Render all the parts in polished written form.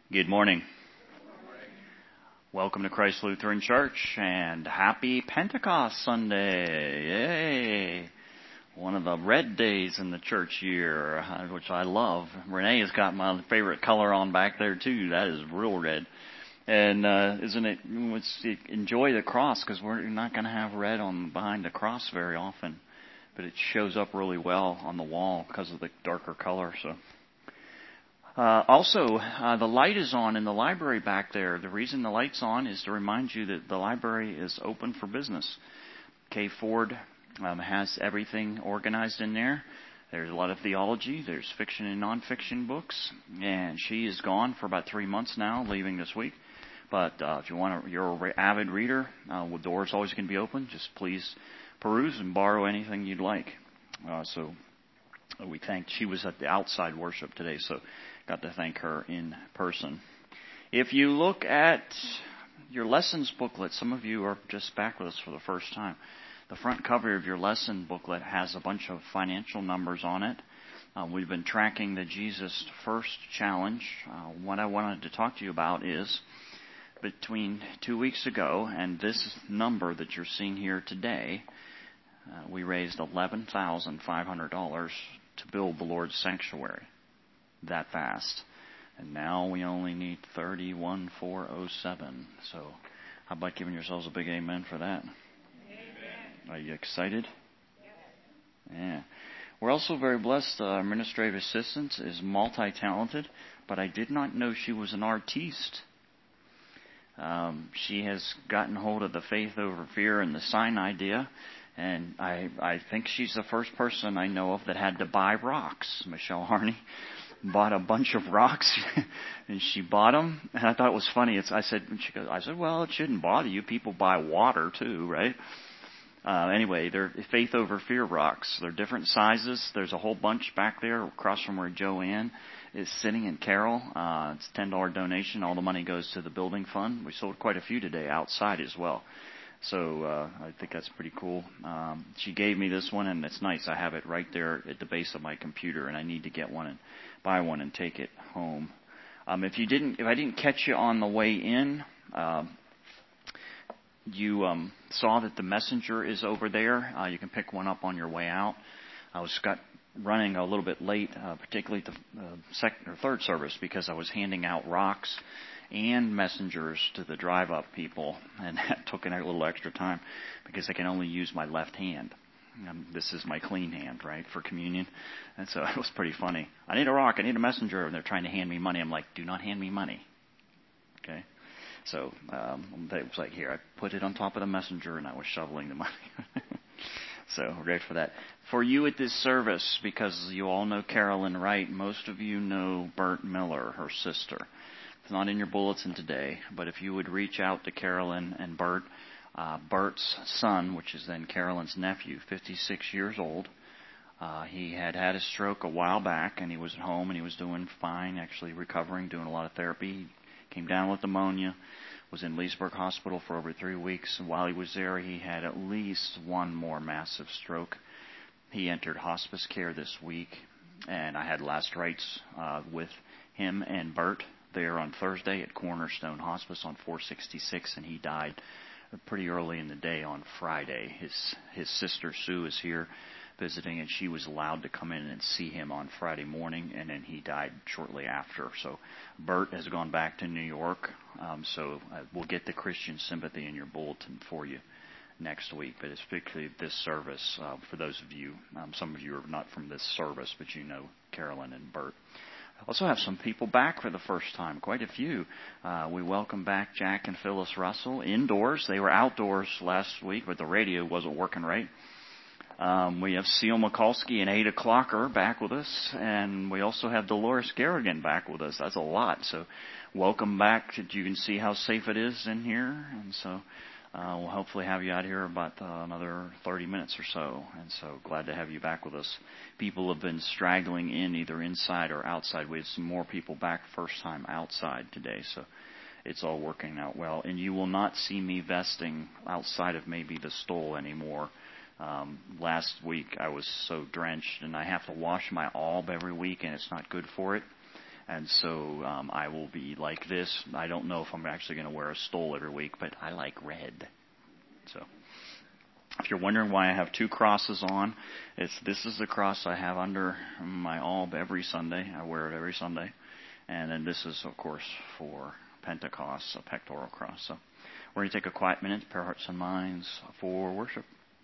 Good morning. Welcome to Christ Lutheran Church and happy Pentecost Sunday. Yay! One of the red days in the church year, which I love. Renee has got my favorite color on back there too. That is real red. And isn't it, enjoy the cross, because we're not going to have red on behind the cross very often. But it shows up really well on the wall because of the darker color. So. Also, the light is on in the library back there. The reason the light's on is to remind you that the library is open for business. Kay Ford has everything organized in there. There's a lot of theology. There's fiction and nonfiction books. And she is gone for about 3 months now, leaving this week. But if you're an avid reader, the door's always going to be open. Just please peruse and borrow anything you'd like. So we thank. She was at the outside worship today, so got to thank her in person. If you look at your lessons booklet, some of you are just back with us for the first time. The front cover of your lesson booklet has a bunch of financial numbers on it. We've been tracking the Jesus First Challenge. What I wanted to talk to you about is between 2 weeks ago and this number that you're seeing here today, we raised $11,500 to build the Lord's sanctuary. That fast. And now we only need 31,407. So how about giving yourselves a big amen for that? Amen. Are you excited? Yes. Yeah. We're also very blessed. Our administrative assistant is multi-talented, but I did not know she was an artiste. She has gotten hold of the faith over fear and the sign idea. And I think she's the first person I know of that had to buy rocks. Michelle Harney bought a bunch of rocks, and she bought them. And I thought it was funny. I said, well, it shouldn't bother you. People buy water too, right? Anyway, they're faith over fear rocks. They're different sizes. There's a whole bunch back there across from where Joanne is sitting and Carol. It's a $10 donation. All the money goes to the building fund. We sold quite a few today outside as well. So I think that's pretty cool. She gave me this one, and it's nice. I have it right there at the base of my computer, and I need to get one and buy one and take it home. If I didn't catch you on the way in, you saw that the messenger is over there. You can pick one up on your way out. I was running a little bit late, particularly the second or third service, because I was handing out rocks and messengers to the drive-up people, and that took a little extra time because I can only use my left hand. This is my clean hand, right, for communion, and so it was pretty funny. I need a rock, I need a messenger, and they're trying to hand me money. I'm like, do not hand me money, okay? So it was like, here, I put it on top of the messenger, and I was shoveling the money. So we're grateful for that. For you at this service, because you all know Carolyn Wright, most of you know Bert Miller, her sister. It's not in your bulletin today, but if you would reach out to Carolyn and Bert, Bert's son, which is then Carolyn's nephew, 56 years old. He had a stroke a while back, and he was at home, and he was doing fine, actually recovering, doing a lot of therapy. He came down with pneumonia, was in Leesburg Hospital for over 3 weeks. And while he was there, he had at least one more massive stroke. He entered hospice care this week, and I had last rites with him and Bert there on Thursday at Cornerstone Hospice on 466, and he died pretty early in the day on Friday. His sister Sue is here visiting, and she was allowed to come in and see him on Friday morning, and then he died shortly after. So Bert has gone back to New York, so we'll get the Christian sympathy in your bulletin for you next week. But it's particularly this service, for those of you, some of you are not from this service, but you know Carolyn and Bert. I also have some people back for the first time, quite a few. We welcome back Jack and Phyllis Russell indoors. They were outdoors last week, but the radio wasn't working right. We have Seal Mikulski and 8 o'clocker back with us, and we also have Dolores Garrigan back with us. That's a lot. So welcome back. You can see how safe it is in here, and so we'll hopefully have you out here about another 30 minutes or so. And so glad to have you back with us. People have been straggling in either inside or outside. We have some more people back first time outside today, so it's all working out well. And you will not see me vesting outside of maybe the stole anymore. Last week I was so drenched, and I have to wash my alb every week, and it's not good for it. And so I will be like this. I don't know if I'm actually going to wear a stole every week, but I like red. So if you're wondering why I have two crosses on, this is the cross I have under my alb every Sunday. I wear it every Sunday. And then this is, of course, for Pentecost, a pectoral cross. So we're going to take a quiet minute to prepare hearts and minds for worship.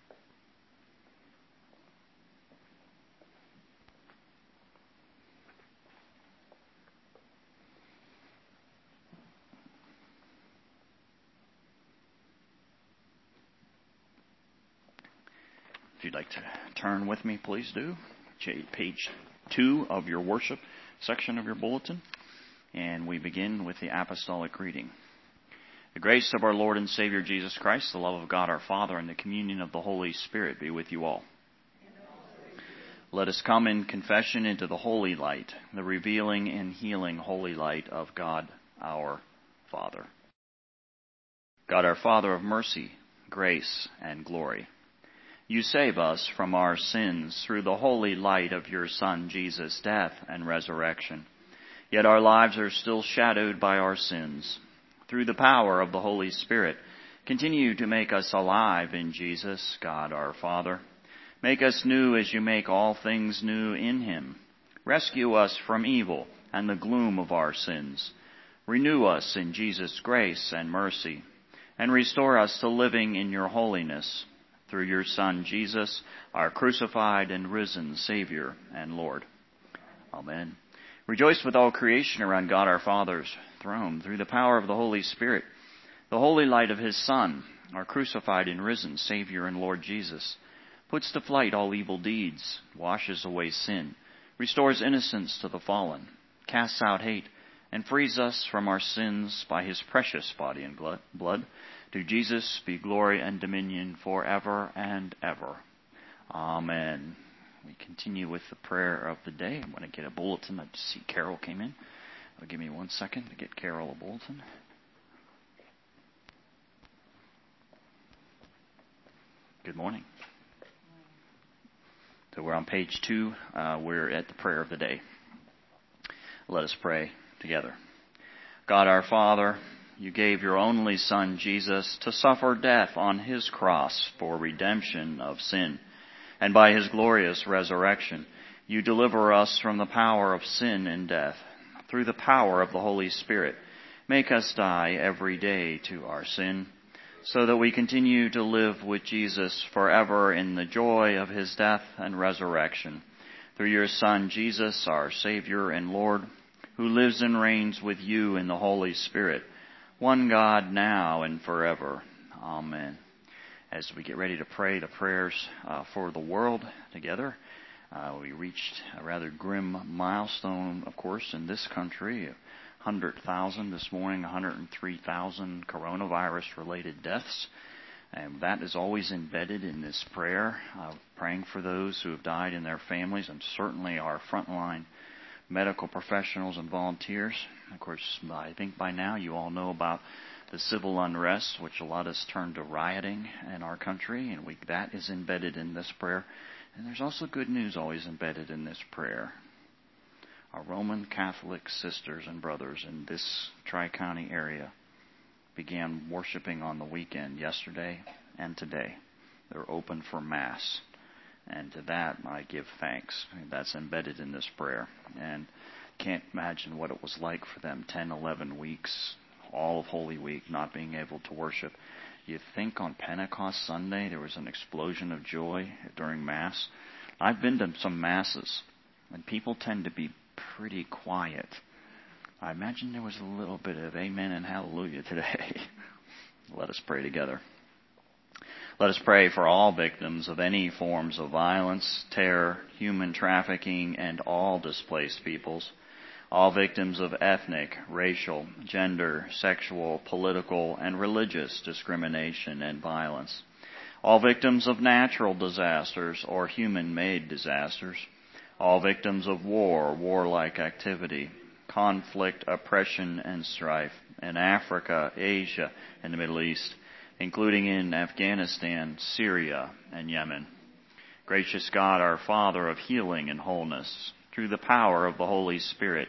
If you'd like to turn with me, please do. Page 2 of your worship section of your bulletin. And we begin with the apostolic reading. The grace of our Lord and Savior Jesus Christ, the love of God our Father, and the communion of the Holy Spirit be with you all. Let us come in confession into the holy light, the revealing and healing holy light of God our Father. God our Father of mercy, grace, and glory, you save us from our sins through the holy light of your Son Jesus' death and resurrection. Yet our lives are still shadowed by our sins. Through the power of the Holy Spirit, continue to make us alive in Jesus, God our Father. Make us new as you make all things new in Him. Rescue us from evil and the gloom of our sins. Renew us in Jesus' grace and mercy, and restore us to living in your holiness. Through your Son, Jesus, our crucified and risen Savior and Lord. Amen. Rejoice with all creation around God our Father's throne through the power of the Holy Spirit, the holy light of His Son, our crucified and risen Savior and Lord Jesus, puts to flight all evil deeds, washes away sin, restores innocence to the fallen, casts out hate, and frees us from our sins by His precious body and blood. To Jesus be glory and dominion forever and ever. Amen. We continue with the prayer of the day. I'm going to get a bulletin. I see Carol came in. Give me 1 second to get Carol a bulletin. Good morning. So we're on page 2. We're at the prayer of the day. Let us pray together. God our Father, you gave your only Son, Jesus, to suffer death on His cross for redemption of sin. And by His glorious resurrection, you deliver us from the power of sin and death. Through the power of the Holy Spirit, make us die every day to our sin, so that we continue to live with Jesus forever in the joy of His death and resurrection. Through your Son, Jesus, our Savior and Lord, who lives and reigns with you in the Holy Spirit, one God now and forever. Amen. As we get ready to pray the prayers for the world together, we reached a rather grim milestone, of course, in this country. 100,000 this morning, 103,000 coronavirus-related deaths. And that is always embedded in this prayer, praying for those who have died and their families, and certainly our frontline medical professionals and volunteers. Of course, I think by now you all know about the civil unrest, which a lot has turned to rioting in our country, and that is embedded in this prayer. And there's also good news always embedded in this prayer. Our Roman Catholic sisters and brothers in this Tri-County area began worshiping on the weekend, yesterday and today. They're open for Mass. And to that I give thanks. That's embedded in this prayer. And can't imagine what it was like for them, 10, 11 weeks, all of Holy Week, not being able to worship. You think on Pentecost Sunday there was an explosion of joy during Mass. I've been to some Masses, and people tend to be pretty quiet. I imagine there was a little bit of amen and hallelujah today. Let us pray together. Let us pray for all victims of any forms of violence, terror, human trafficking, and all displaced peoples. All victims of ethnic, racial, gender, sexual, political, and religious discrimination and violence. All victims of natural disasters or human-made disasters. All victims of war, warlike activity, conflict, oppression, and strife in Africa, Asia, and the Middle East, including in Afghanistan, Syria, and Yemen. Gracious God, our Father of healing and wholeness, through the power of the Holy Spirit,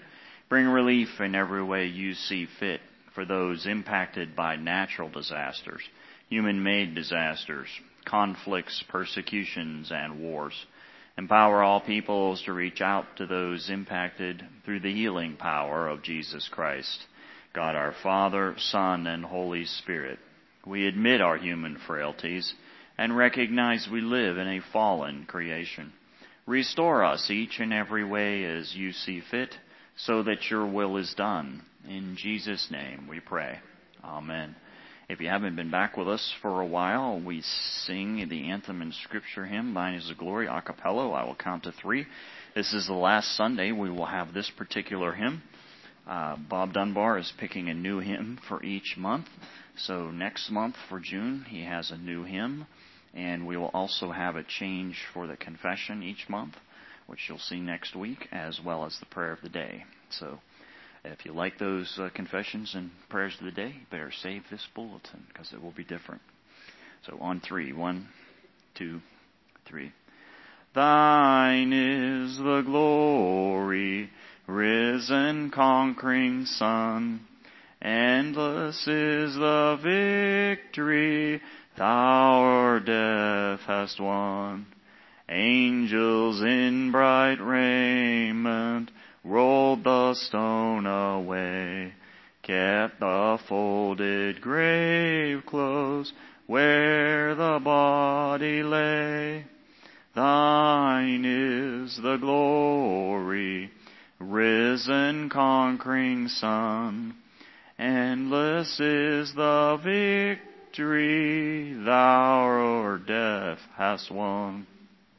Bring relief in every way you see fit for those impacted by natural disasters, human-made disasters, conflicts, persecutions, and wars. Empower all peoples to reach out to those impacted through the healing power of Jesus Christ. God our Father, Son, and Holy Spirit, we admit our human frailties and recognize we live in a fallen creation. Restore us each and every way as you see fit, so that your will is done. In Jesus' name we pray. Amen. If you haven't been back with us for a while, we sing the anthem and scripture hymn, Thine is the Glory, a cappella. I will count to 3. This is the last Sunday we will have this particular hymn. Bob Dunbar is picking a new hymn for each month. So next month for June, he has a new hymn. And we will also have a change for the confession each month, which you'll see next week, as well as the prayer of the day. So if you like those confessions and prayers of the day, you better save this bulletin, because it will be different. So on 3. 1, 2, 3. Thine is the glory, risen conquering Son. Endless is the victory Thou o'er death hast won. Angels in bright raiment rolled the stone away, kept the folded grave close where the body lay. Thine is the glory, risen conquering Son. Endless is the victory Thou o'er death hast won.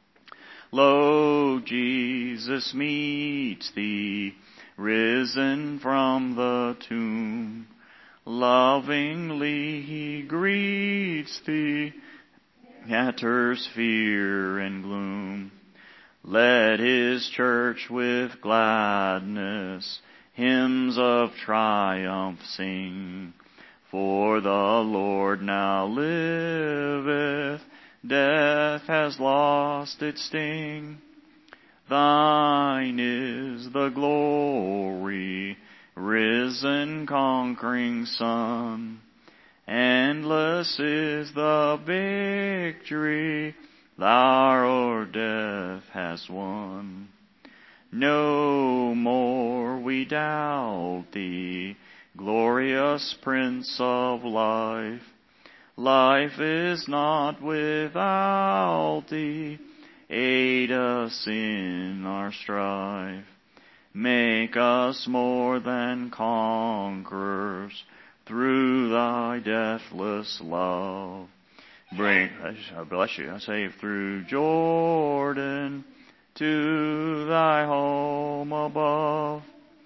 Lo, Jesus meets thee, risen from the tomb. Lovingly he greets thee, scatters fear and gloom. Let his church with gladness hymns of triumph sing. For the Lord now liveth, death has lost its sting. Thine is the glory, risen conquering Son. Endless is the victory Thou o'er death hast won. No more we doubt thee, glorious Prince of life. Life is not without thee. Aid us in our strife. Make us more than conquerors through thy deathless love. Bring, bless you, save through Jordan to thy home above.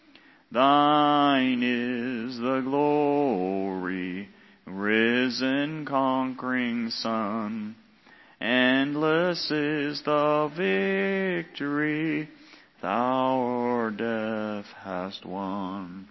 Thine is the glory, risen conquering Son. Endless is the victory Thou o'er death hast won.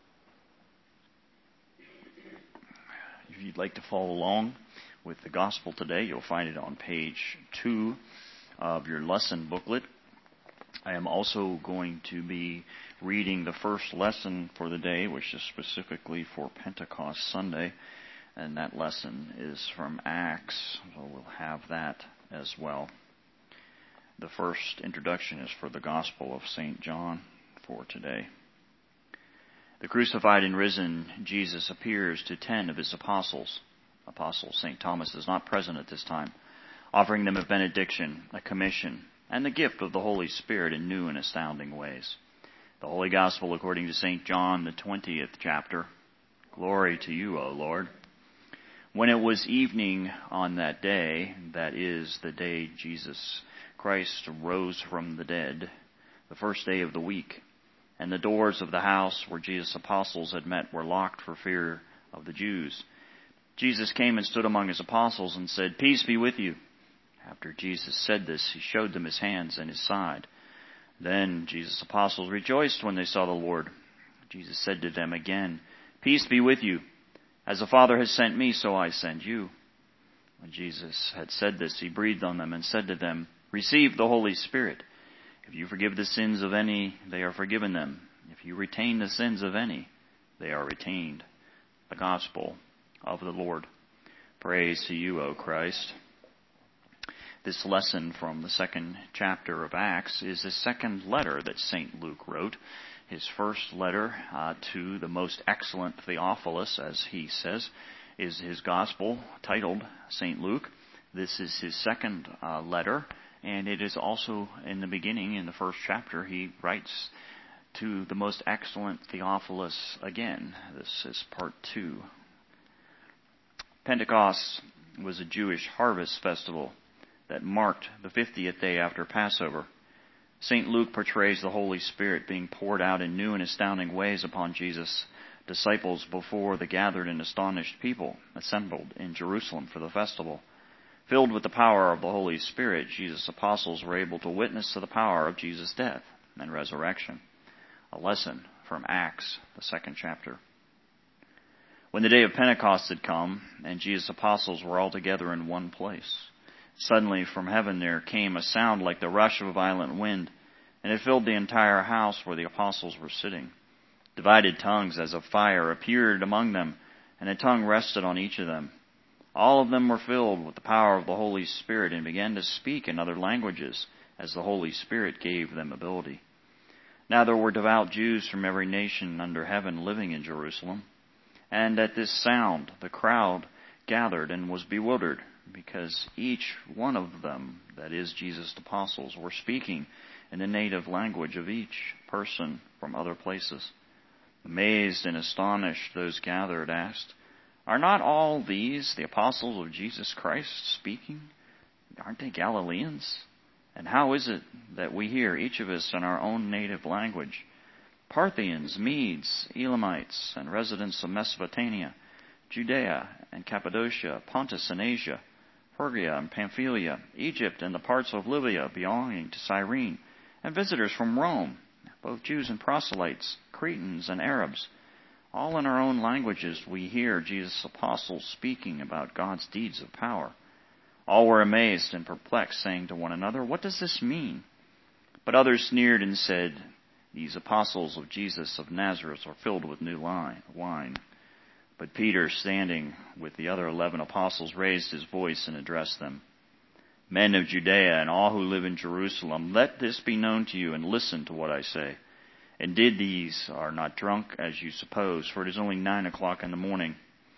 If you'd like to follow along with the gospel today, you'll find it on page 2 of your lesson booklet. I am also going to be reading the first lesson for the day, which is specifically for Pentecost Sunday, and that lesson is from Acts, so we'll have that as well. The first introduction is for the Gospel of St. John for today. The crucified and risen Jesus appears to 10 of his apostles. Apostle St. Thomas is not present at this time, offering them a benediction, a commission, and the gift of the Holy Spirit in new and astounding ways. The Holy Gospel according to St. John, the 20th chapter. Glory to you, O Lord. When it was evening on that day, that is, the day Jesus Christ rose from the dead, the first day of the week, and the doors of the house where Jesus' apostles had met were locked for fear of the Jews, Jesus came and stood among his apostles and said, "Peace be with you." After Jesus said this, he showed them his hands and his side. Then Jesus' apostles rejoiced when they saw the Lord. Jesus said to them again, "Peace be with you. As the Father has sent me, so I send you." When Jesus had said this, he breathed on them and said to them, "Receive the Holy Spirit. If you forgive the sins of any, they are forgiven them. If you retain the sins of any, they are retained. The gospel of the Lord. Praise to you, O Christ. This lesson from the second chapter of Acts is the second letter that St. Luke wrote. His first letter to the most excellent Theophilus, as he says, is his gospel titled St. Luke. This is his second letter, and it is also in the beginning, in the first chapter, he writes to the most excellent Theophilus again. This is part 2. Pentecost was a Jewish harvest festival that marked the 50th day after Passover. St. Luke portrays the Holy Spirit being poured out in new and astounding ways upon Jesus' disciples before the gathered and astonished people assembled in Jerusalem for the festival. Filled with the power of the Holy Spirit, Jesus' apostles were able to witness to the power of Jesus' death and resurrection. A lesson from Acts, the second chapter. When the day of Pentecost had come, and Jesus' apostles were all together in one place, suddenly from heaven there came a sound like the rush of a violent wind, and it filled the entire house where the apostles were sitting. Divided tongues as of fire appeared among them, and a tongue rested on each of them. All of them were filled with the power of the Holy Spirit and began to speak in other languages, as the Holy Spirit gave them ability. Now there were devout Jews from every nation under heaven living in Jerusalem. And at this sound the crowd gathered and was bewildered, because each one of them, that is, Jesus' apostles, were speaking in the native language of each person from other places. Amazed and astonished, those gathered asked, "Are not all these the apostles of Jesus Christ speaking? Aren't they Galileans? And how is it that we hear, each of us, in our own native language? Parthians, Medes, Elamites, and residents of Mesopotamia, Judea and Cappadocia, Pontus and Asia, Phrygia and Pamphylia, Egypt and the parts of Libya belonging to Cyrene, and visitors from Rome, both Jews and proselytes, Cretans and Arabs. All in our own languages we hear Jesus' apostles speaking about God's deeds of power." All were amazed and perplexed, saying to one another, "What does this mean?" But others sneered and said, "These apostles of Jesus of Nazareth are filled with new wine." But Peter, standing with the other 11 apostles, raised his voice and addressed them. "Men of Judea and all who live in Jerusalem, let this be known to you, and listen to what I say. Indeed, these are not drunk as you suppose, for it is only 9 o'clock in the morning.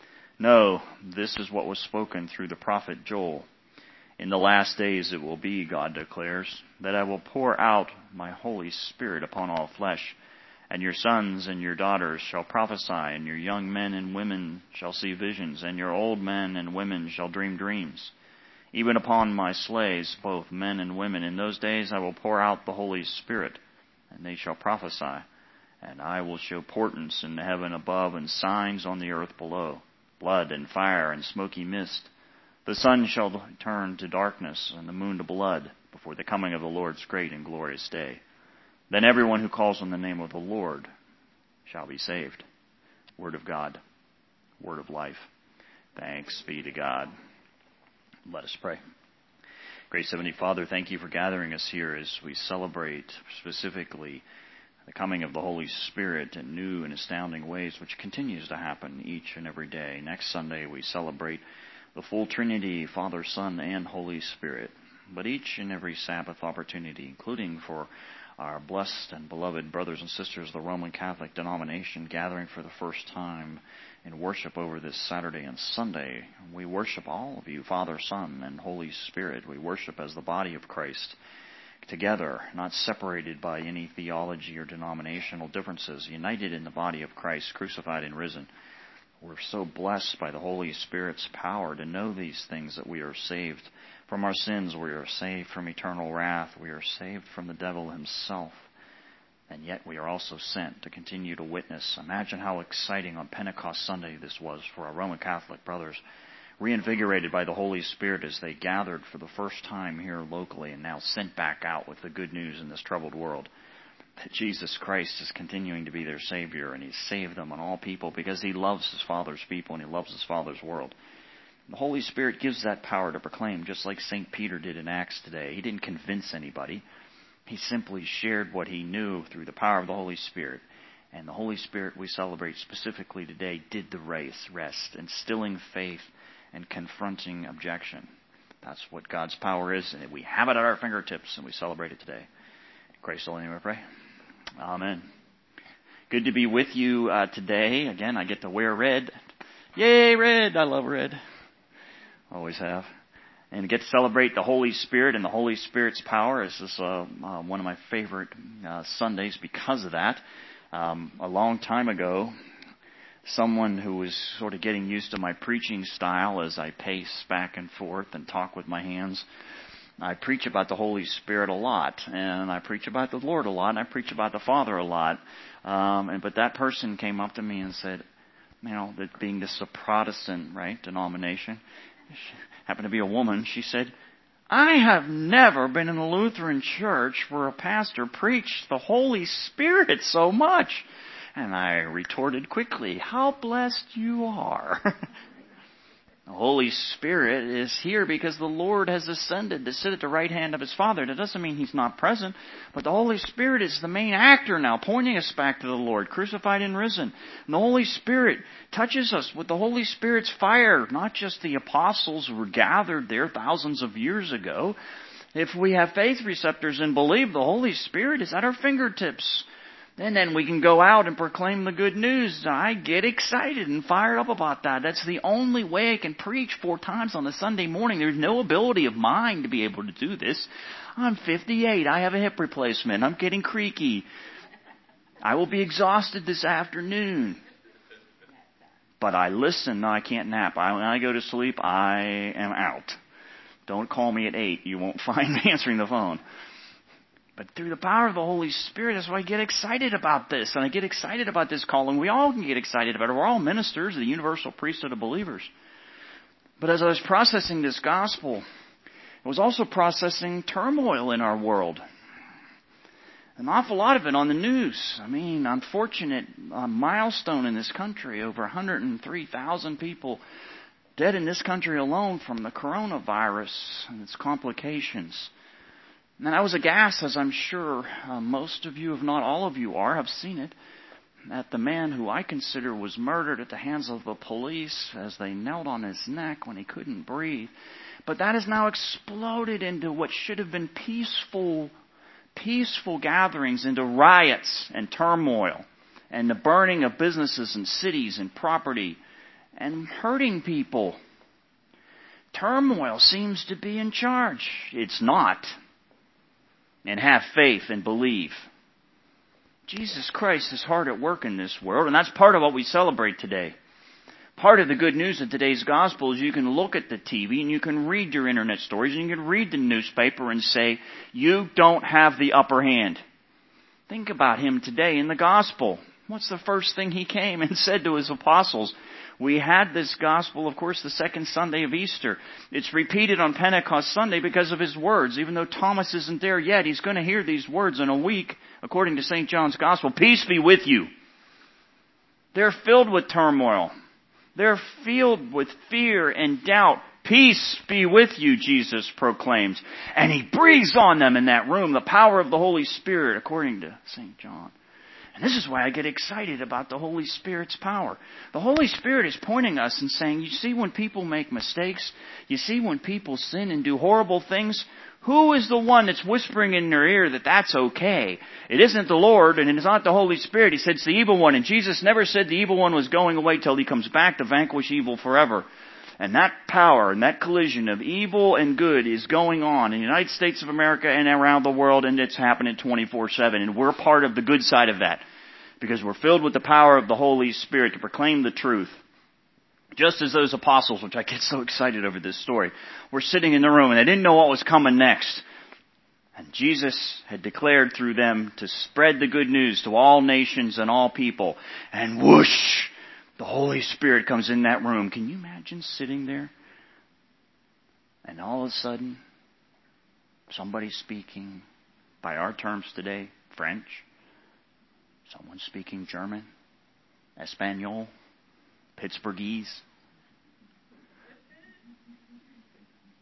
No, this is what was spoken through the prophet Joel. In the last days it will be, God declares, that I will pour out my Holy Spirit upon all flesh. And your sons and your daughters shall prophesy, and your young men and women shall see visions, and your old men and women shall dream dreams. Even upon my slaves, both men and women, in those days I will pour out the Holy Spirit, and they shall prophesy. And I will show portents in the heaven above and signs on the earth below, blood and fire and smoky mist. The sun shall turn to darkness and the moon to blood before the coming of the Lord's great and glorious day. Then everyone who calls on the name of the Lord shall be saved." Word of God, word of life. Thanks be to God. Let us pray. Gracious Heavenly Father, thank you for gathering us here as we celebrate specifically the coming of the Holy Spirit in new and astounding ways, which continues to happen each and every day. Next Sunday we celebrate the full Trinity, Father, Son, and Holy Spirit. But each and every Sabbath opportunity, including for our blessed and beloved brothers and sisters of the Roman Catholic denomination gathering for the first time in worship over this Saturday and Sunday, we worship all of you, Father, Son, and Holy Spirit. We worship as the body of Christ together, not separated by any theology or denominational differences, united in the body of Christ, crucified and risen. We're so blessed by the Holy Spirit's power to know these things, that we are saved from our sins, we are saved from eternal wrath, we are saved from the devil himself. And yet we are also sent to continue to witness. Imagine how exciting on Pentecost Sunday this was for our Roman Catholic brothers, reinvigorated by the Holy Spirit as they gathered for the first time here locally and now sent back out with the good news in this troubled world. That Jesus Christ is continuing to be their Savior, and He's saved them and all people because He loves His Father's people and He loves His Father's world. The Holy Spirit gives that power to proclaim, just like St. Peter did in Acts today. He didn't convince anybody. He simply shared what he knew through the power of the Holy Spirit. And the Holy Spirit we celebrate specifically today did the rest, instilling faith and confronting objection. That's what God's power is, and we have it at our fingertips, and we celebrate it today. Grace, holy name, I pray. Amen. Good to be with you today. Again, I get to wear red. Yay, red! I love red. Always have. And get to celebrate the Holy Spirit and the Holy Spirit's power. This is one of my favorite Sundays because of that. A long time ago, someone who was sort of getting used to my preaching style as I pace back and forth and talk with my hands, I preach about the Holy Spirit a lot, and I preach about the Lord a lot, and I preach about the Father a lot. But that person came up to me and said, that being this a Protestant, denomination, happened to be a woman, she said, I have never been in a Lutheran church where a pastor preached the Holy Spirit so much. And I retorted quickly, how blessed you are. The Holy Spirit is here because the Lord has ascended to sit at the right hand of His Father. That doesn't mean He's not present, but the Holy Spirit is the main actor now, pointing us back to the Lord, crucified and risen. And the Holy Spirit touches us with the Holy Spirit's fire, not just the apostles who were gathered there thousands of years ago. If we have faith receptors and believe, the Holy Spirit is at our fingertips. And then we can go out and proclaim the good news. I get excited and fired up about that. That's the only way I can preach 4 times on a Sunday morning. There's no ability of mine to be able to do this. I'm 58. I have a hip replacement. I'm getting creaky. I will be exhausted this afternoon. But I listen. No, I can't nap. When I go to sleep, I am out. Don't call me at 8. You won't find me answering the phone. But through the power of the Holy Spirit, that's why I get excited about this. And I get excited about this calling. We all can get excited about it. We're all ministers of the universal priesthood of believers. But as I was processing this gospel, I was also processing turmoil in our world. An awful lot of it on the news. Unfortunate milestone in this country. Over 103,000 people dead in this country alone from the coronavirus and its complications. And I was aghast, as I'm sure most of you, if not all of you are, have seen it, at the man who I consider was murdered at the hands of the police as they knelt on his neck when he couldn't breathe. But that has now exploded into what should have been peaceful gatherings, into riots and turmoil and the burning of businesses and cities and property and hurting people. Turmoil seems to be in charge. It's not. And have faith and believe. Jesus Christ is hard at work in this world, and that's part of what we celebrate today. Part of the good news of today's gospel is you can look at the TV and you can read your internet stories and you can read the newspaper and say, you don't have the upper hand. Think about Him today in the gospel. What's the first thing He came and said to His apostles? We had this gospel, of course, the second Sunday of Easter. It's repeated on Pentecost Sunday because of His words. Even though Thomas isn't there yet, he's going to hear these words in a week, according to St. John's Gospel. Peace be with you. They're filled with turmoil. They're filled with fear and doubt. Peace be with you, Jesus proclaims. And He breathes on them in that room the power of the Holy Spirit, according to St. John. And this is why I get excited about the Holy Spirit's power. The Holy Spirit is pointing us and saying, you see when people make mistakes, you see when people sin and do horrible things, who is the one that's whispering in their ear that that's okay? It isn't the Lord and it is not the Holy Spirit. He said it's the evil one. And Jesus never said the evil one was going away till He comes back to vanquish evil forever. And that power and that collision of evil and good is going on in the United States of America and around the world, and it's happening 24/7. And we're part of the good side of that because we're filled with the power of the Holy Spirit to proclaim the truth. Just as those apostles, which I get so excited over this story, were sitting in the room and they didn't know what was coming next. And Jesus had declared through them to spread the good news to all nations and all people. And whoosh! The Holy Spirit comes in that room. Can you imagine sitting there? And all of a sudden, somebody speaking, by our terms today, French. Someone speaking German, Espanol, Pittsburghese.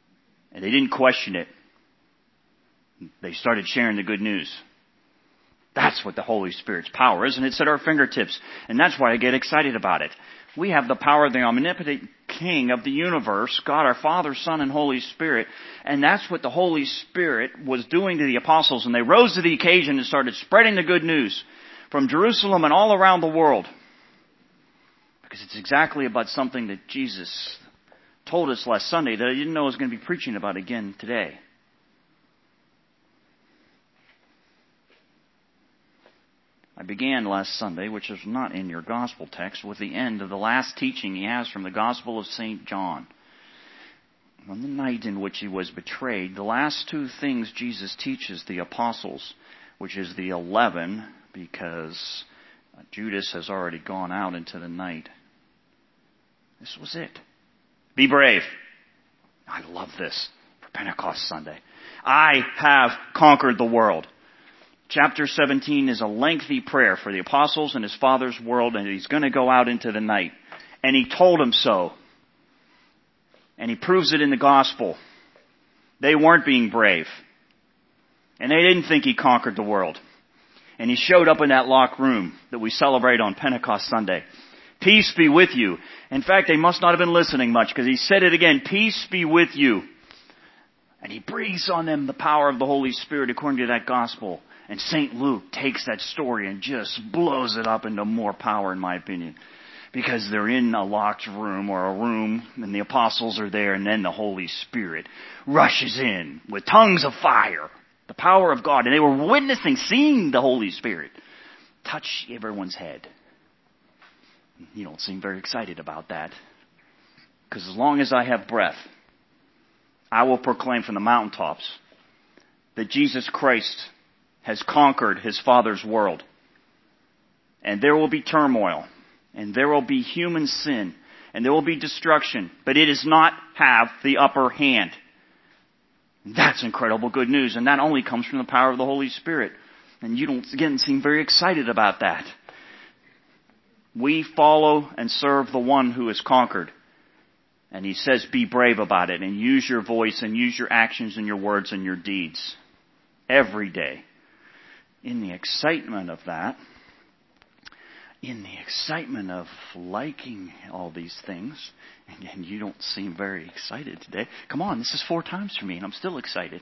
And they didn't question it. They started sharing the good news. That's what the Holy Spirit's power is, and it's at our fingertips. And that's why I get excited about it. We have the power of the omnipotent King of the universe, God our Father, Son, and Holy Spirit. And that's what the Holy Spirit was doing to the apostles. And they rose to the occasion and started spreading the good news from Jerusalem and all around the world. Because it's exactly about something that Jesus told us last Sunday that I didn't know I was going to be preaching about again today. I began last Sunday, which is not in your gospel text, with the end of the last teaching he has from the Gospel of St. John. On the night in which he was betrayed, the last two things Jesus teaches the apostles, which is the 11, because Judas has already gone out into the night. This was it. Be brave. I love this for Pentecost Sunday. I have conquered the world. Chapter 17 is a lengthy prayer for the apostles and his Father's world, and he's going to go out into the night. And he told them so. And he proves it in the gospel. They weren't being brave. And they didn't think he conquered the world. And he showed up in that locked room that we celebrate on Pentecost Sunday. Peace be with you. In fact, they must not have been listening much, because he said it again. Peace be with you. And he breathes on them the power of the Holy Spirit according to that gospel. And St. Luke takes that story and just blows it up into more power, in my opinion. Because they're in a locked room or a room, and the apostles are there, and then the Holy Spirit rushes in with tongues of fire. The power of God. And they were witnessing, seeing the Holy Spirit touch everyone's head. You don't seem very excited about that. Because as long as I have breath, I will proclaim from the mountaintops that Jesus Christ has conquered his Father's world. And there will be turmoil. And there will be human sin. And there will be destruction. But it does not have the upper hand. That's incredible good news. And that only comes from the power of the Holy Spirit. And you don't, again, seem very excited about that. We follow and serve the one who has conquered. And he says, be brave about it. And use your voice and use your actions and your words and your deeds. Every day. In the excitement of that, in the excitement of liking all these things, and you don't seem very excited today. Come on, this is 4 times for me, and I'm still excited.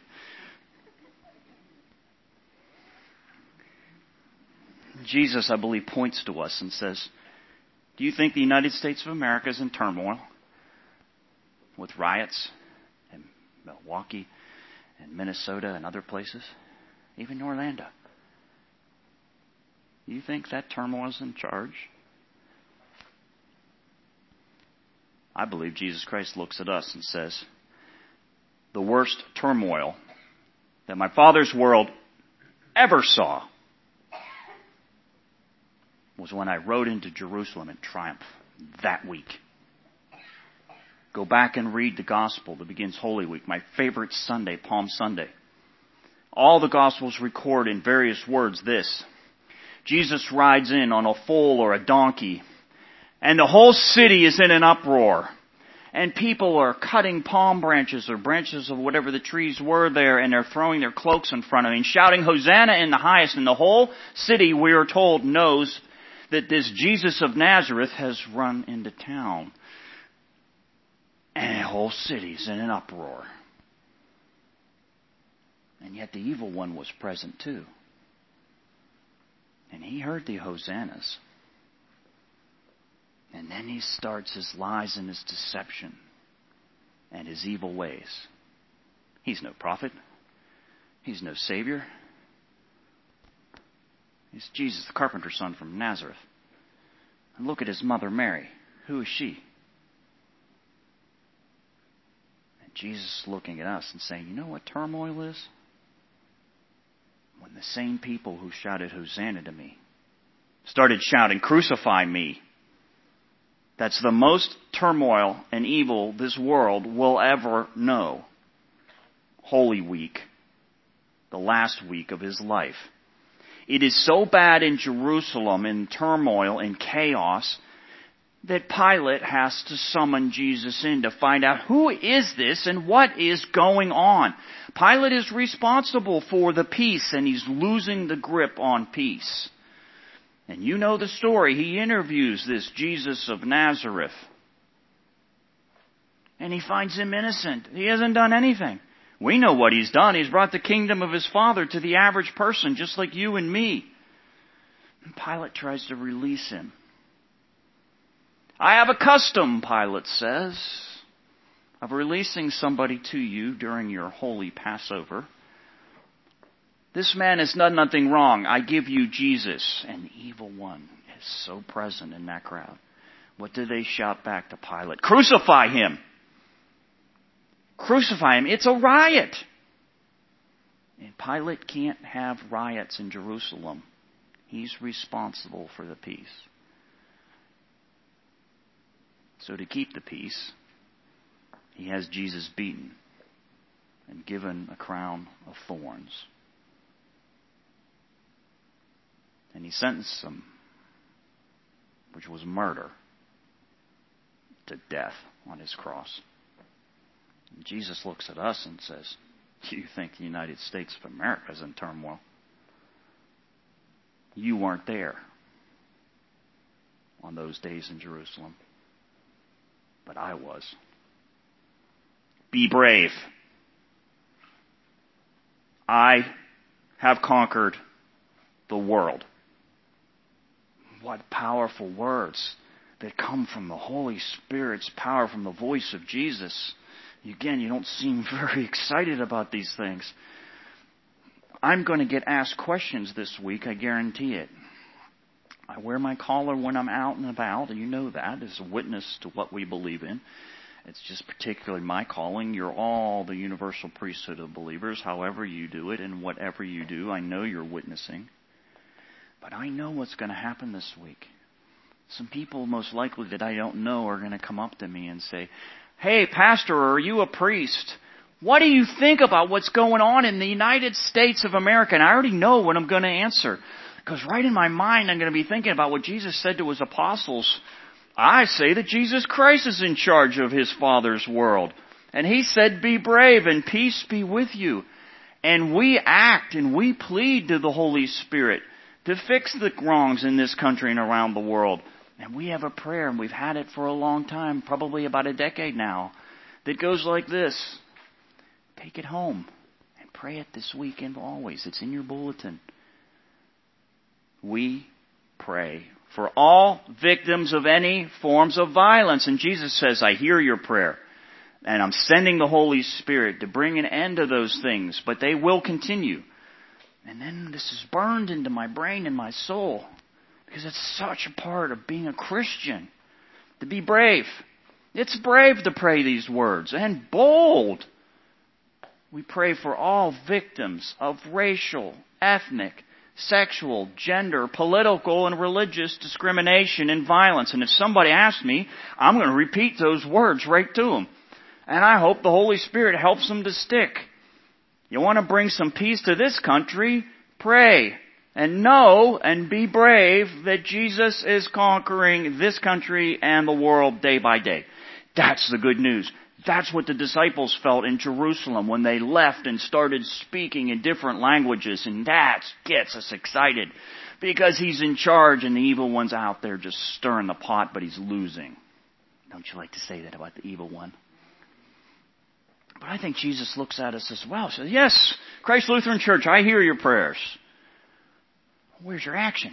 Jesus, I believe, points to us and says, do you think the United States of America is in turmoil? With riots in Milwaukee and Minnesota and other places? Even Orlando. You think that turmoil is in charge? I believe Jesus Christ looks at us and says, the worst turmoil that my Father's world ever saw was when I rode into Jerusalem in triumph that week. Go back and read the gospel that begins Holy Week, my favorite Sunday, Palm Sunday. All the gospels record in various words this. Jesus rides in on a foal or a donkey, and the whole city is in an uproar. And people are cutting palm branches or branches of whatever the trees were there, and they're throwing their cloaks in front of him, shouting, Hosanna in the highest. And the whole city, we are told, knows that this Jesus of Nazareth has run into town. And the whole city's in an uproar. And yet the evil one was present too. And he heard the hosannas. And then he starts his lies and his deception and his evil ways. He's no prophet. He's no savior. He's Jesus, the carpenter's son from Nazareth. And look at his mother Mary. Who is she? And Jesus looking at us and saying, you know what turmoil is? When the same people who shouted Hosanna to me started shouting, crucify me. That's the most turmoil and evil this world will ever know. Holy Week, the last week of his life. It is so bad in Jerusalem, in turmoil, in chaos, that Pilate has to summon Jesus in to find out who is this and what is going on. Pilate is responsible for the peace, and he's losing the grip on peace. And you know the story. He interviews this Jesus of Nazareth. And he finds him innocent. He hasn't done anything. We know what he's done. He's brought the kingdom of his Father to the average person, just like you and me. And Pilate tries to release him. I have a custom, Pilate says, of releasing somebody to you during your holy Passover. This man has done nothing wrong. I give you Jesus. And the evil one is so present in that crowd. What do they shout back to Pilate? Crucify him! Crucify him. It's a riot. And Pilate can't have riots in Jerusalem. He's responsible for the peace. So to keep the peace, he has Jesus beaten and given a crown of thorns. And he sentenced him, which was murder, to death on his cross. And Jesus looks at us and says, "You think the United States of America is in turmoil? You weren't there on those days in Jerusalem, but I was. Be brave. I have conquered the world." What powerful words that come from the Holy Spirit's power, from the voice of Jesus. Again, you don't seem very excited about these things. I'm going to get asked questions this week, I guarantee it. I wear my collar when I'm out and about, and you know that as a witness to what we believe in. It's just particularly my calling. You're all the universal priesthood of believers, however you do it and whatever you do. I know you're witnessing. But I know what's going to happen this week. Some people most likely that I don't know are going to come up to me and say, "Hey, Pastor, are you a priest? What do you think about what's going on in the United States of America?" And I already know what I'm going to answer. Because right in my mind, I'm going to be thinking about what Jesus said to his apostles. I say that Jesus Christ is in charge of his Father's world. And he said, "Be brave and peace be with you." And we act and we plead to the Holy Spirit to fix the wrongs in this country and around the world. And we have a prayer, and we've had it for a long time, probably about a decade now, that goes like this. Take it home and pray it this week and always. It's in your bulletin. We pray for all victims of any forms of violence. And Jesus says, "I hear your prayer. And I'm sending the Holy Spirit to bring an end to those things, but they will continue." And then this is burned into my brain and my soul, because it's such a part of being a Christian, to be brave. It's brave to pray these words, and bold. We pray for all victims of racial, ethnic, sexual, gender, political, and religious discrimination and violence. And if somebody asks me, I'm going to repeat those words right to them. And I hope the Holy Spirit helps them to stick. You want to bring some peace to this country? Pray. And know and be brave that Jesus is conquering this country and the world day by day. That's the good news. That's what the disciples felt in Jerusalem when they left and started speaking in different languages. And that gets us excited, because he's in charge and the evil one's out there just stirring the pot, but he's losing. Don't you like to say that about the evil one? But I think Jesus looks at us as well. Says, "Yes, Christ Lutheran Church, I hear your prayers. Where's your action?"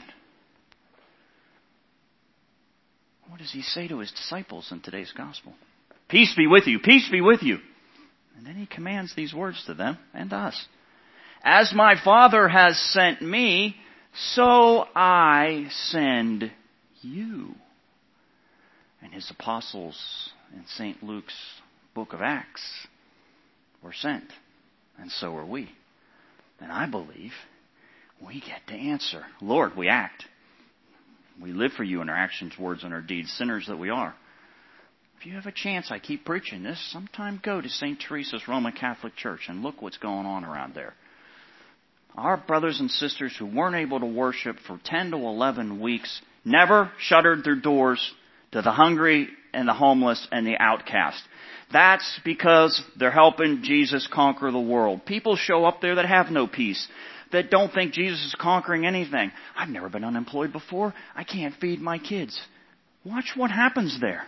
What does he say to his disciples in today's gospel? "Peace be with you. Peace be with you." And then he commands these words to them and us. "As my Father has sent me, so I send you." And his apostles in St. Luke's book of Acts were sent. And so are we. And I believe we get to answer. "Lord, we act. We live for you in our actions, words, and our deeds, sinners that we are." If you have a chance, I keep preaching this, sometime go to St. Teresa's Roman Catholic Church and look what's going on around there. Our brothers and sisters who weren't able to worship for 10 to 11 weeks never shuttered their doors to the hungry and the homeless and the outcast. That's because they're helping Jesus conquer the world. People show up there that have no peace, that don't think Jesus is conquering anything. I've never been unemployed before. I can't feed my kids. Watch what happens there.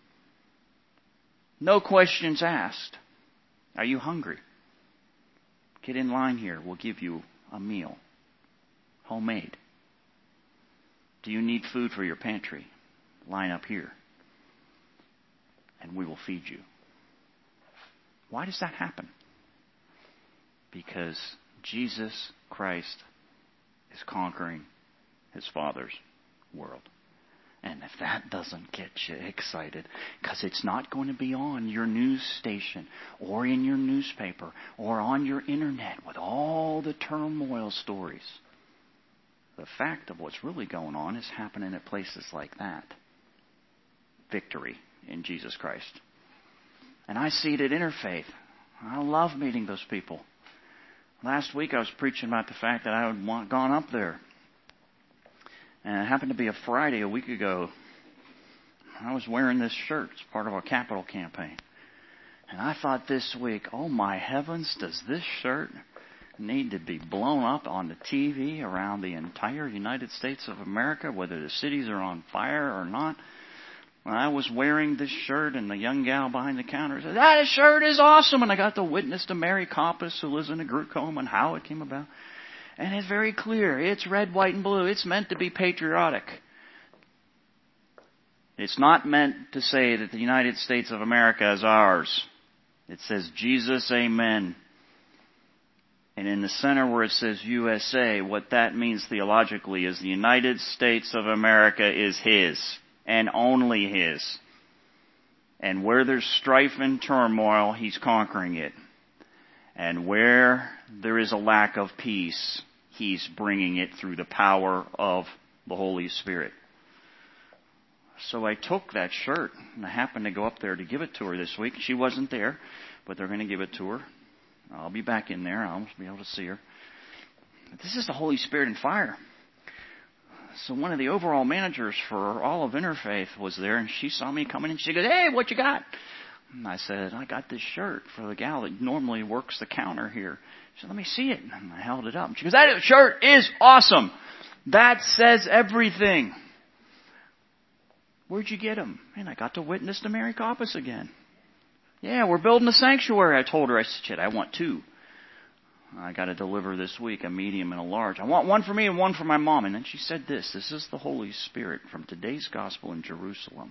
No questions asked. Are you hungry? Get in line here. We'll give you a meal. Homemade. Do you need food for your pantry? Line up here. And we will feed you. Why does that happen? Because Jesus Christ is conquering His Father's world. And if that doesn't get you excited, because it's not going to be on your news station or in your newspaper or on your internet with all the turmoil stories. The fact of what's really going on is happening at places like that. Victory in Jesus Christ. And I see it at Interfaith. I love meeting those people. Last week I was preaching about the fact that I had gone up there. And it happened to be a Friday a week ago. I was wearing this shirt. It's part of our capital campaign. And I thought this week, oh my heavens, does this shirt need to be blown up on the TV around the entire United States of America, whether the cities are on fire or not? When I was wearing this shirt, and the young gal behind the counter said, that shirt is awesome. And I got to witness to Mary Coppice, who lives in a group home, and how it came about. And it's very clear. It's red, white, and blue. It's meant to be patriotic. It's not meant to say that the United States of America is ours. It says, Jesus, amen. And in the center where it says USA, what that means theologically is the United States of America is His, and only His. And where there's strife and turmoil, He's conquering it. And where there is a lack of peace, He's bringing it through the power of the Holy Spirit. So I took that shirt, and I happened to go up there to give it to her this week. She wasn't there, but they're going to give it to her. I'll be back in there. I'll be able to see her. But this is the Holy Spirit and fire. So one of the overall managers for all of Interfaith was there, and she saw me coming in. She goes, hey, what you got? And I said, I got this shirt for the gal that normally works the counter here. She said, let me see it. And I held it up. She goes, that shirt is awesome. That says everything. Where'd you get them? And I got to witness to Mary Coppice again. Yeah, we're building a sanctuary, I told her. I said, shit, I want two. I got to deliver this week a medium and a large. I want one for me and one for my mom. And then she said this is the Holy Spirit from today's gospel in Jerusalem.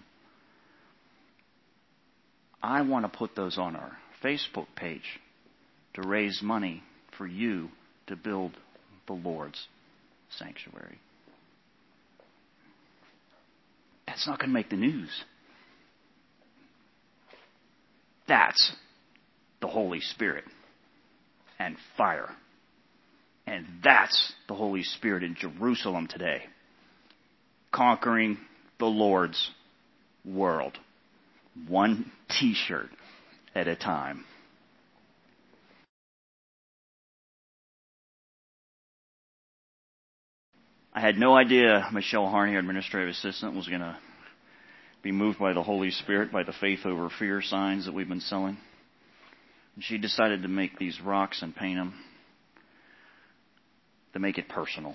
I want to put those on our Facebook page to raise money for you to build the Lord's sanctuary. That's not going to make the news. That's the Holy Spirit and fire. And that's the Holy Spirit in Jerusalem today. Conquering the Lord's world. One t-shirt at a time. I had no idea Michelle Harney, our administrative assistant, was going to be moved by the Holy Spirit, by the faith over fear signs that we've been selling. And she decided to make these rocks and paint them to make it personal.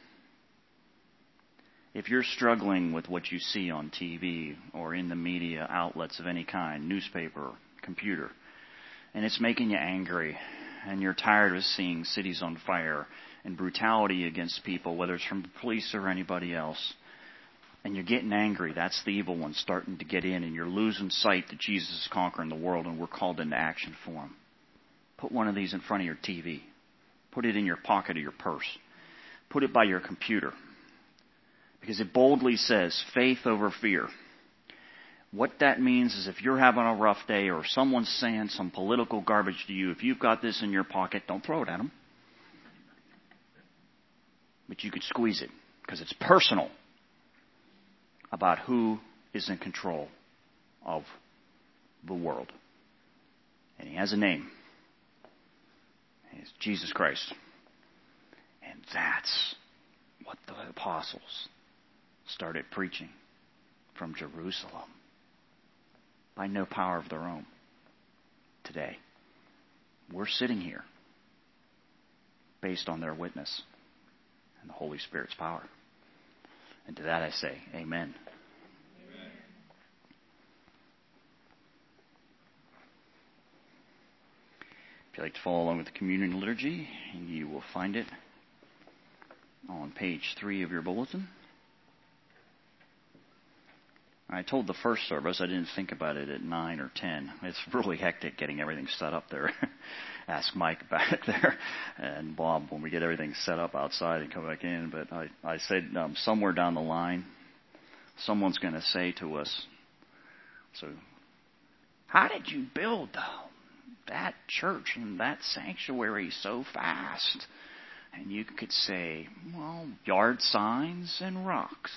If you're struggling with what you see on TV or in the media outlets of any kind, newspaper, computer, and it's making you angry, and you're tired of seeing cities on fire and brutality against people, whether it's from the police or anybody else, and you're getting angry, that's the evil one starting to get in, and you're losing sight that Jesus is conquering the world, and we're called into action for Him. Put one of these in front of your TV. Put it in your pocket of your purse. Put it by your computer. Because it boldly says, faith over fear. What that means is if you're having a rough day or someone's saying some political garbage to you, if you've got this in your pocket, don't throw it at them. But you could squeeze it because it's personal about who is in control of the world. And He has a name. It's Jesus Christ. And that's what the apostles started preaching. from Jerusalem by no power of their own today. We're sitting here based on their witness and the Holy Spirit's power. And to that I say, amen. If you'd like to follow along with the communion liturgy, you will find it on page 3 of your bulletin. I told the first service I didn't think about it at 9 or 10. It's really hectic getting everything set up there. Ask Mike back there and Bob when we get everything set up outside and come back in. But I said somewhere down the line, someone's going to say to us, so how did you build that church and that sanctuary so fast? And you could say, well, yard signs and rocks.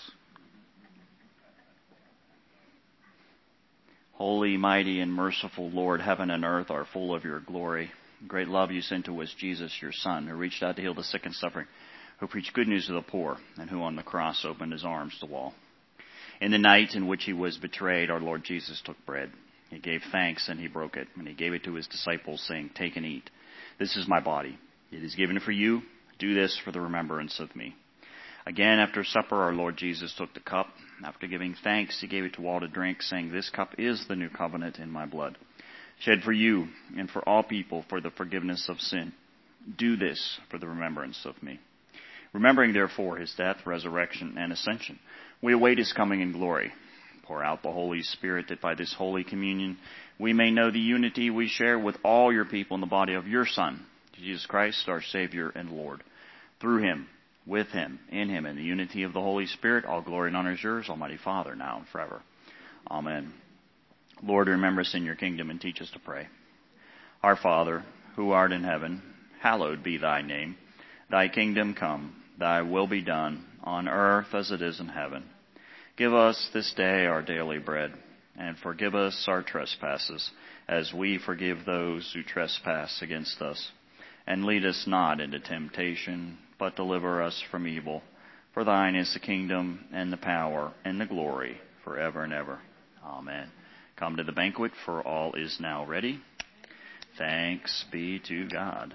Holy, mighty, and merciful Lord, heaven and earth are full of your glory. Great love you sent to us, Jesus, your Son, who reached out to heal the sick and suffering, who preached good news to the poor, and who on the cross opened his arms to all. In the night in which he was betrayed, our Lord Jesus took bread. He gave thanks, and he broke it, and he gave it to his disciples, saying, take and eat. This is my body. It is given for you. Do this for the remembrance of me. Again, after supper, our Lord Jesus took the cup. After giving thanks, he gave it to all to drink, saying, this cup is the new covenant in my blood, shed for you and for all people for the forgiveness of sin. Do this for the remembrance of me. Remembering, therefore, his death, resurrection, and ascension, we await his coming in glory. Pour out the Holy Spirit, that by this holy communion we may know the unity we share with all your people in the body of your Son, Jesus Christ, our Savior and Lord. Through him, with him, in him, in the unity of the Holy Spirit, all glory and honor is yours, Almighty Father, now and forever. Amen. Lord, remember us in your kingdom and teach us to pray. Our Father, who art in heaven, hallowed be thy name. Thy kingdom come, thy will be done, on earth as it is in heaven. Give us this day our daily bread, and forgive us our trespasses, as we forgive those who trespass against us. And lead us not into temptation, but deliver us from evil. For thine is the kingdom, and the power, and the glory, forever and ever. Amen. Come to the banquet, for all is now ready. Thanks be to God.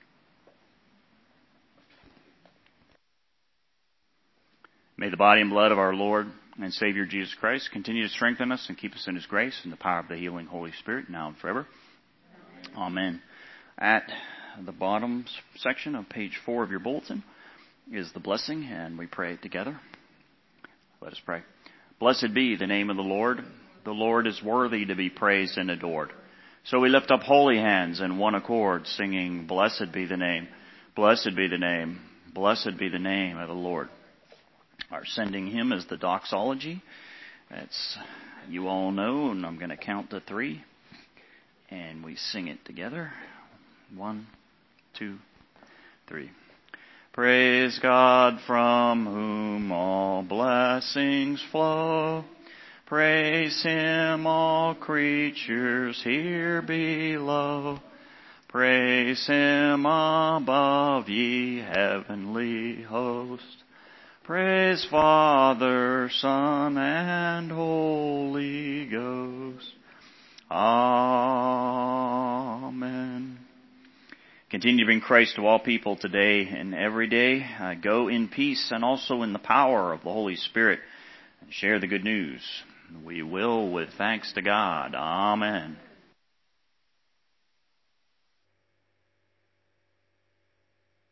May the body and blood of our Lord and Savior Jesus Christ continue to strengthen us and keep us in his grace and the power of the healing Holy Spirit, now and forever. Amen. At the bottom section of page 4 of your bulletin is the blessing, and we pray it together. Let us pray. Blessed be the name of the Lord. The Lord is worthy to be praised and adored. So we lift up holy hands in one accord, singing, blessed be the name, blessed be the name, blessed be the name of the Lord. Our sending hymn is the doxology. That's, you all know, and I'm going to count to 3, and we sing it together. 1, 2, 3. Praise God, from whom all blessings flow. Praise him, all creatures here below. Praise him above, ye heavenly host. Praise Father, Son, and Holy Ghost. Amen. Continue to bring Christ to all people today and every day. Go in peace and also in the power of the Holy Spirit, and share the good news. We will with thanks to God. Amen.